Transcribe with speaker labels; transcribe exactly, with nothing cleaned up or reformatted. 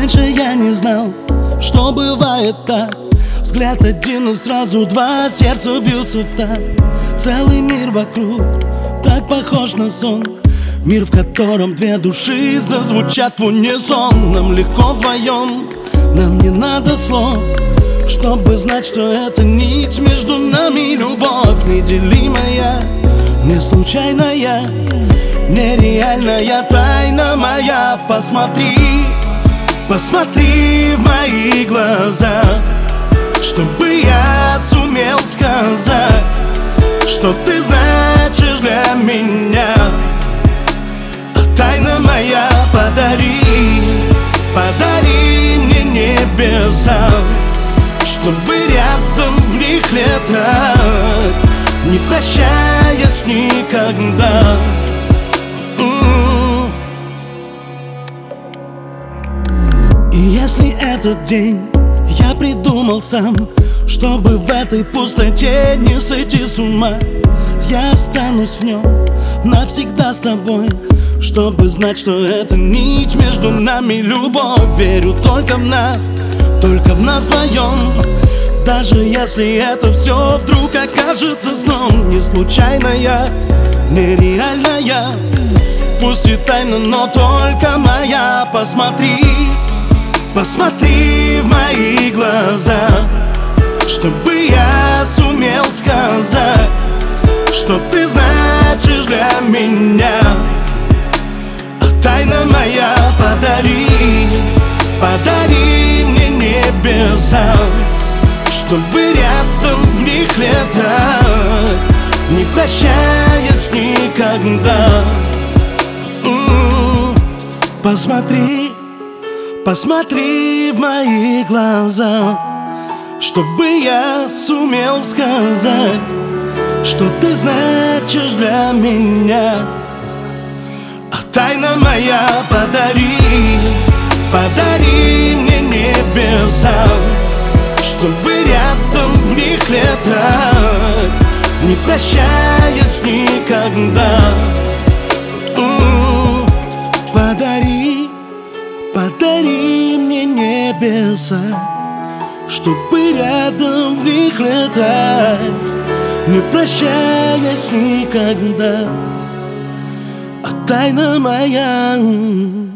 Speaker 1: Раньше я не знал, что бывает так. Взгляд один и сразу два сердца бьются в такт. Целый мир вокруг так похож на сон. Мир, в котором две души зазвучат в унисон. Нам легко вдвоем, нам не надо слов, чтобы знать, что это нить между нами. Любовь неделимая, не случайная, нереальная тайна моя. Посмотри, посмотри в мои глаза, чтобы я сумел сказать, что ты значишь для меня. А тайна моя, подари, подари мне небеса, чтобы рядом в них летать, не прощаясь никогда. И если этот день я придумал сам, чтобы в этой пустоте не сойти с ума, я останусь в нем навсегда с тобой, чтобы знать, что это нить между нами. Любовь, верю только в нас, только в нас вдвоем. Даже если это все вдруг окажется сном, не случайная, нереальная, пусть и тайна, но только моя. Посмотри, посмотри в мои глаза, чтобы я сумел сказать, что ты значишь для меня. А тайна моя, подари, подари мне небеса, чтобы рядом в них летать, не прощаясь никогда. М-м-м. Посмотри, посмотри в мои глаза, чтобы я сумел сказать, что ты значишь для меня. А тайна моя, подари, подари мне небеса, чтобы рядом в них летать, не прощаясь никогда. М-м-м. Подари, подари мне небеса, чтобы рядом в них летать, не прощаясь никогда. А тайна моя.